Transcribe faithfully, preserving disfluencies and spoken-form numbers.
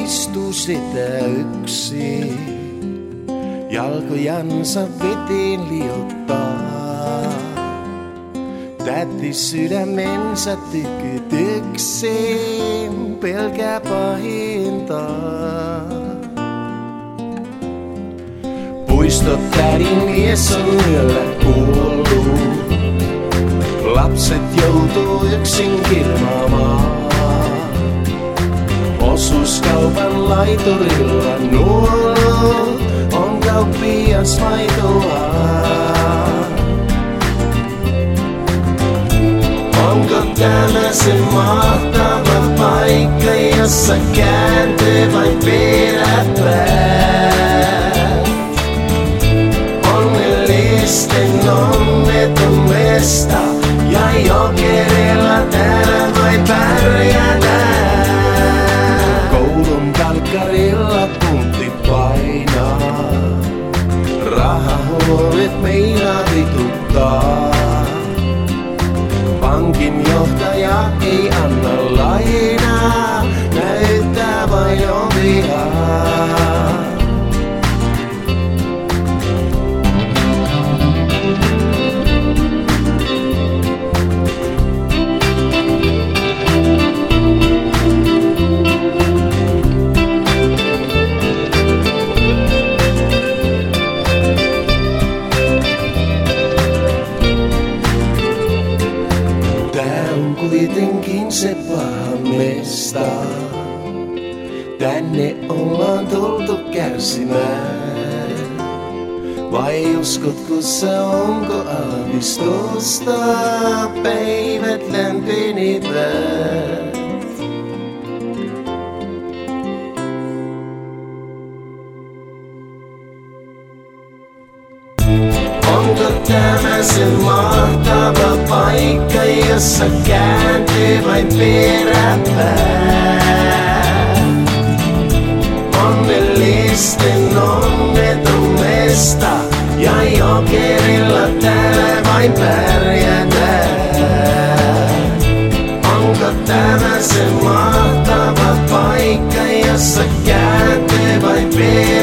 istuu sitä yksin. Jalkojansa veteen liottaa. Täti sydämensä tykytykseen pelkää pahinta. Puistot tädin mies on yöllä kuollut. Lapset joutuu yksin kirmaamaan. Osuuskaupan laiturilla nuolut on kauppias maitoa. Onko tämä se mahtava paikka, jossa kääntyy vain peräpäät? Onnellisten onneton mesta ja jokerilla täällä vain pärjätään. Koulun kalkkarilla puntti painaa, rahahuolet meinaa vituttaa. Pankin johtaja ei anna lainaa, näyttää vain oviaan. Kuitenkin se paha mesta. Tänne ollaan tultu kärsimään. Vai uskotko sä, onko aavistusta? Päivät lämpenevät. Onko tämä se mahtava paikka, jossa kääntyy vain peräpäät? Onnellisten onneton mesta ja jokerilla täällä vain pärjätään. Onko tämä se mahtava paikka, jossa kääntyy vain peräpäät?